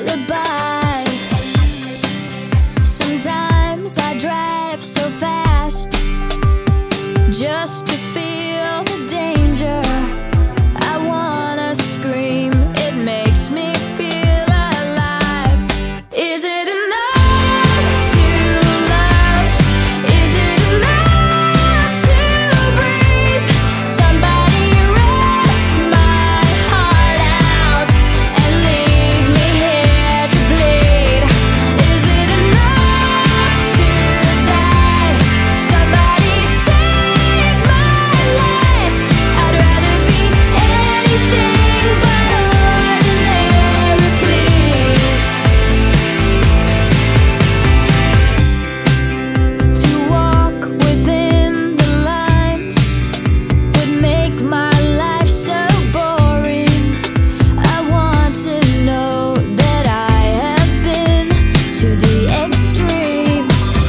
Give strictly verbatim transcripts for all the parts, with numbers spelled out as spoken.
lullaby. Sometimes I drive so fast just to feel the danger. I wanna scream, it makes me feel alive. Is it enough to love? Is it enough to breathe? Somebody rip my heart out and leave me here to bleed. Is it enough to die? Somebody save my life. I'd rather be anything but ordinary, please. To walk within the lines would make my life so boring. I want to know that I have been to the extreme.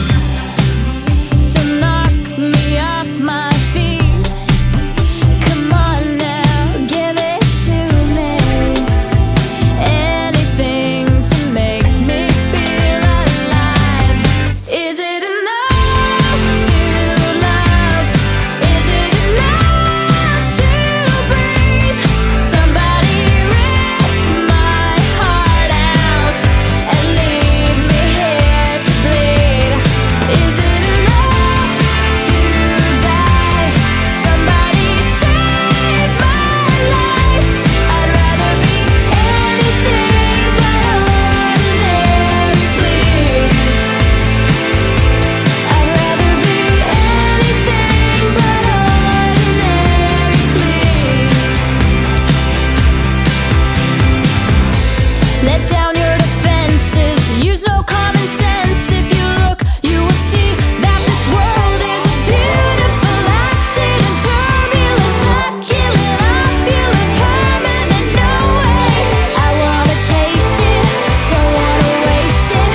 So knock me off my feet. Come on now, give it to me. Anything to make me feel alive. Is it enough to love? Is it enough to breathe? Somebody rip my heart out and leave me here to bleed. Is it enough to die? Somebody save my life. I'd rather be anything but ordinary, please. I'd rather be anything but ordinary, please. Let down your defenses, use no common sense. If you look, you will see that this world is a beautiful accident. Turbulence, succulent, opulent, permanent, no way. I wanna taste it, don't wanna waste it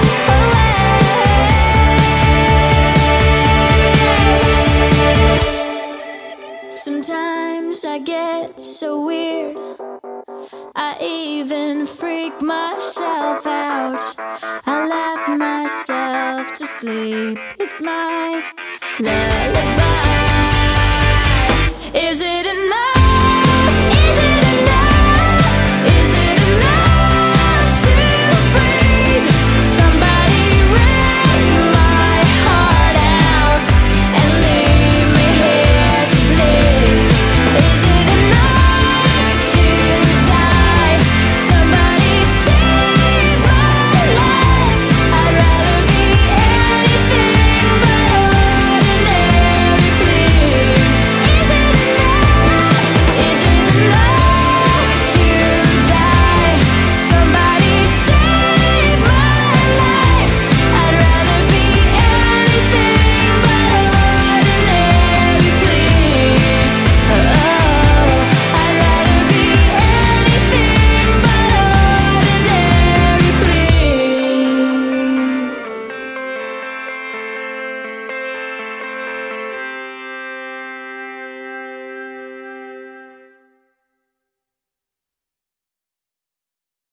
away. Sometimes I get so weird, I even freak myself